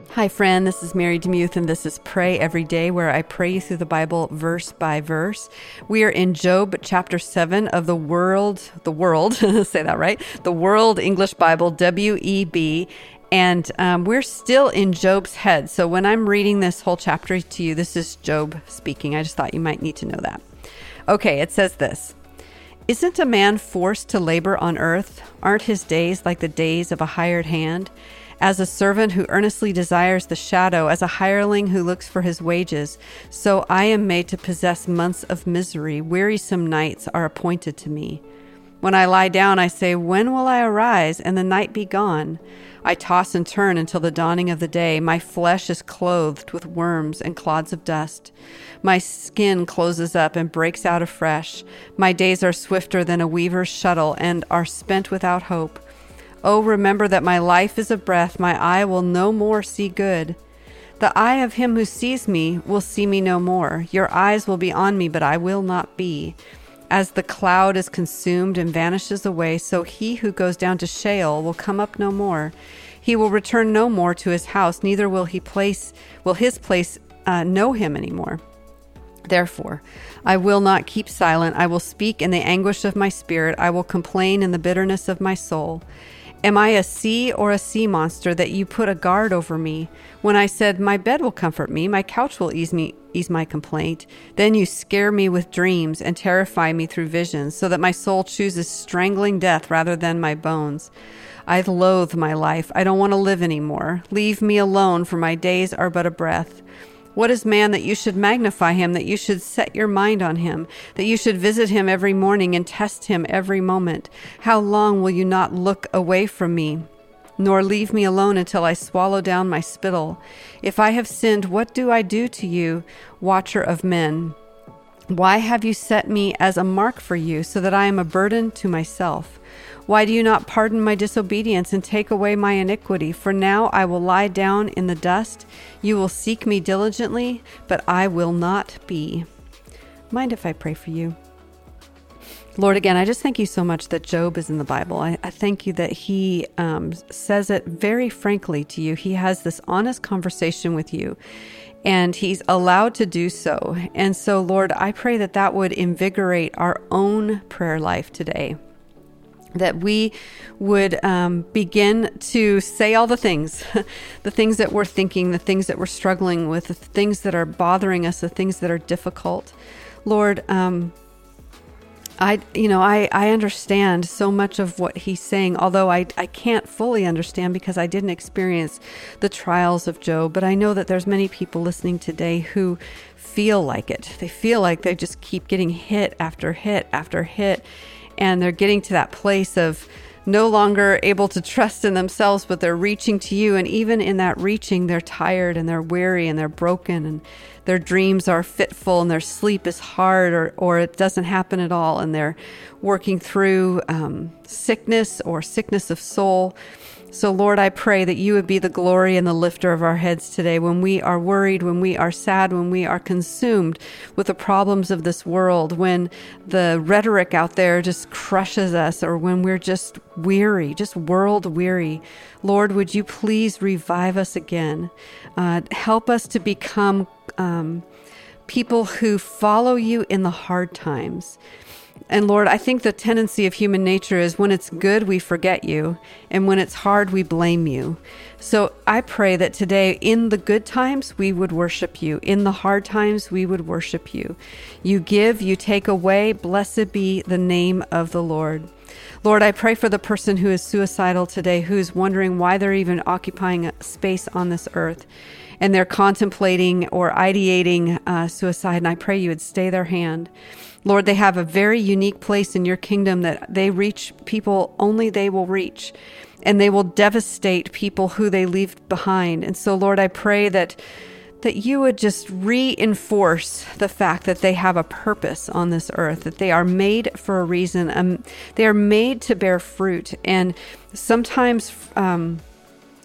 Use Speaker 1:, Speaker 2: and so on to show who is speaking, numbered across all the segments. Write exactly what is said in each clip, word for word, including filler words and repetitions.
Speaker 1: Hi, friend. This is Mary Demuth, and this is Pray Every Day, where I pray you through the Bible verse by verse. We are in Job chapter seven of the World, the World, say that right, the World English Bible, W E B, and um, we're still in Job's head. So when I'm reading this whole chapter to you, this is Job speaking. I just thought you might need to know that. Okay, it says this. Isn't a man forced to labor on earth? Aren't his days like the days of a hired hand? As a servant who earnestly desires the shadow, as a hireling who looks for his wages, so I am made to possess months of misery. Wearisome nights are appointed to me. When I lie down, I say, when will I arise and the night be gone? I toss and turn until the dawning of the day. My flesh is clothed with worms and clods of dust. My skin closes up and breaks out afresh. My days are swifter than a weaver's shuttle and are spent without hope. Oh, remember that my life is a breath. My eye will no more see good. The eye of him who sees me will see me no more. Your eyes will be on me, but I will not be. As the cloud is consumed and vanishes away, so he who goes down to Sheol will come up no more. He will return no more to his house, neither will he place, will his place uh, know him anymore. Therefore, I will not keep silent. I will speak in the anguish of my spirit. I will complain in the bitterness of my soul. Am I a sea or a sea monster that you put a guard over me? When I said, my bed will comfort me, my couch will ease me, ease my complaint. Then you scare me with dreams and terrify me through visions, so that my soul chooses strangling death rather than my bones. I loathe my life. I don't want to live anymore. Leave me alone, for my days are but a breath. What is man that you should magnify him, that you should set your mind on him, that you should visit him every morning and test him every moment? How long will you not look away from me, nor leave me alone until I swallow down my spittle? If I have sinned, what do I do to you, watcher of men? Why have you set me as a mark for you, so that I am a burden to myself? Why do you not pardon my disobedience and take away my iniquity? For now I will lie down in the dust. You will seek me diligently, but I will not be. Mind if I pray for you? Lord, again, I just thank you so much that Job is in the Bible. I, I thank you that he um, says it very frankly to you. He has this honest conversation with you, and he's allowed to do so. And so, Lord, I pray that that would invigorate our own prayer life today, that we would um, begin to say all the things, the things that we're thinking, the things that we're struggling with, the things that are bothering us, the things that are difficult. Lord, um, I, you know, I, I understand so much of what he's saying, although I, I can't fully understand because I didn't experience the trials of Job. But I know that there's many people listening today who feel like it. They feel like they just keep getting hit after hit after hit. And they're getting to that place of no longer able to trust in themselves, but they're reaching to you. And even in that reaching, they're tired and they're weary and they're broken and their dreams are fitful and their sleep is hard, or, or it doesn't happen at all. And they're working through um, sickness or sickness of soul. So Lord, I pray that you would be the glory and the lifter of our heads today. When we are worried, when we are sad, when we are consumed with the problems of this world, when the rhetoric out there just crushes us, or when we're just weary, just world weary, Lord, would you please revive us again? Uh, help us to become um, people who follow you in the hard times. And Lord, I think the tendency of human nature is when it's good, we forget you. And when it's hard, we blame you. So I pray that today, in the good times, we would worship you. In the hard times, we would worship you. You give, you take away. Blessed be the name of the Lord. Lord, I pray for the person who is suicidal today, who's wondering why they're even occupying a space on this earth, and they're contemplating or ideating uh, suicide. And I pray you would stay their hand. Lord, they have a very unique place in your kingdom that they reach people only they will reach, and they will devastate people who they leave behind. And so, Lord, I pray that that you would just reinforce the fact that they have a purpose on this earth, that they are made for a reason. Um, they are made to bear fruit. And sometimes um,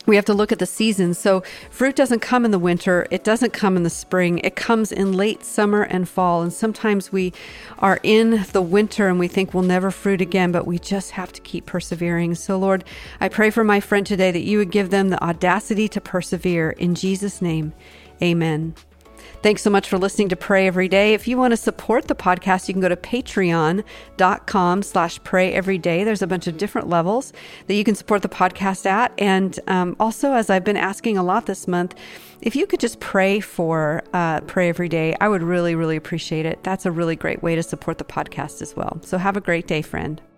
Speaker 1: We have to look at the seasons. So fruit doesn't come in the winter. It doesn't come in the spring. It comes in late summer and fall. And sometimes we are in the winter and we think we'll never fruit again, but we just have to keep persevering. So Lord, I pray for my friend today that you would give them the audacity to persevere. In Jesus' name, amen. Thanks so much for listening to Pray Every Day. If you want to support the podcast, you can go to patreon.com slash pray every day. There's a bunch of different levels that you can support the podcast at. And um, also, as I've been asking a lot this month, if you could just pray for uh, Pray Every Day, I would really, really appreciate it. That's a really great way to support the podcast as well. So have a great day, friend.